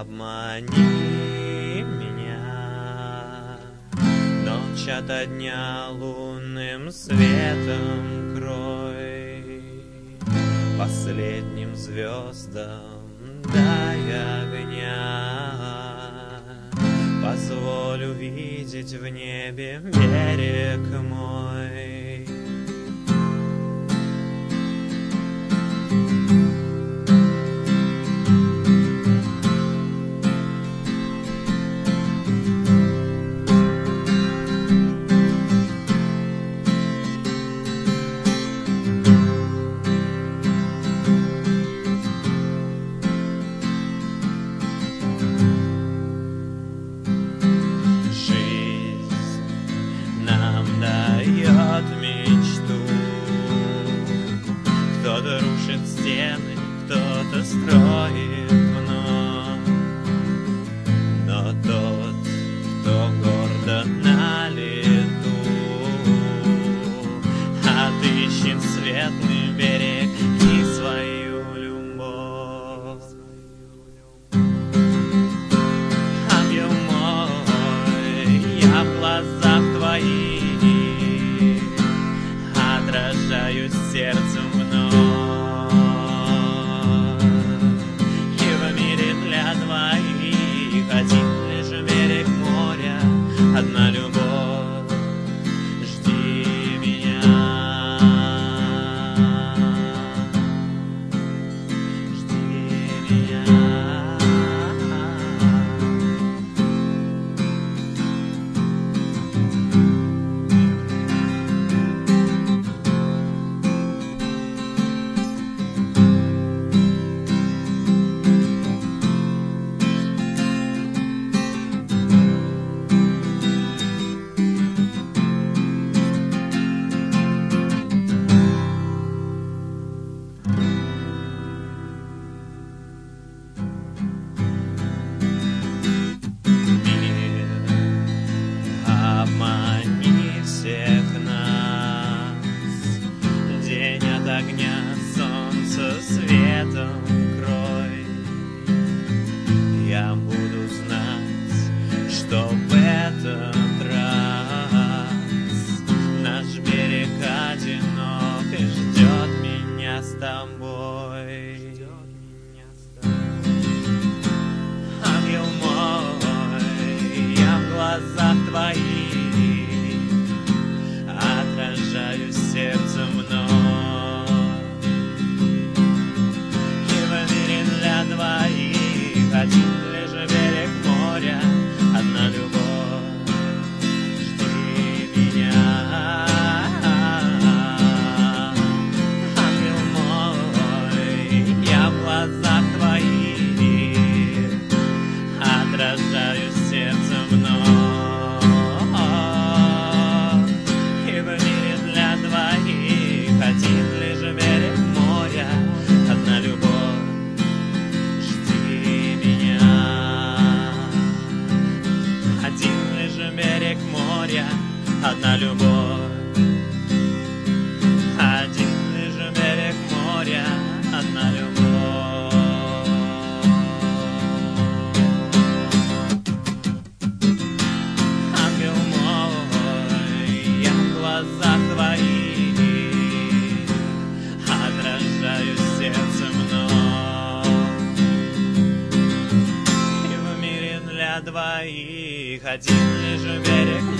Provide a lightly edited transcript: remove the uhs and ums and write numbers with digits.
Обмани меня, ночь ото дня лунным светом крой, последним звездам дай огня, позволь увидеть в небе берег мой. Дает мечту. Кто-то рушит стены, кто-то строит вновь, но тот, кто гордо на лету, отыщет светлый берег и свою любовь. Ангел мой, я в глазах твоих отражаюсь сердцем вновь, и в мире для двоих один лишь берег моря, одна любовь. Жди меня, жди меня. Обмани всех нас, день от огня, солнце светом крой. Я буду знать, что в этот раз наш берег одинок и ждет меня с тобой. Ангел мой, я в глазах твоих отражаюсь сердцем вновь, и в мире для двоих один лишь берег моря, одна любовь. Жди меня, ангел мой, я в глазах твоих отражаюсь сердцем вновь. Один лишь берег моря, одна любовь. Жди меня. Один лишь берег моря, одна любовь. Один лишь берег моря, одна любовь. Ангел мой, я в глазах твоих отражаюсь сердцем вновь, и в мире для двоих один лишь берег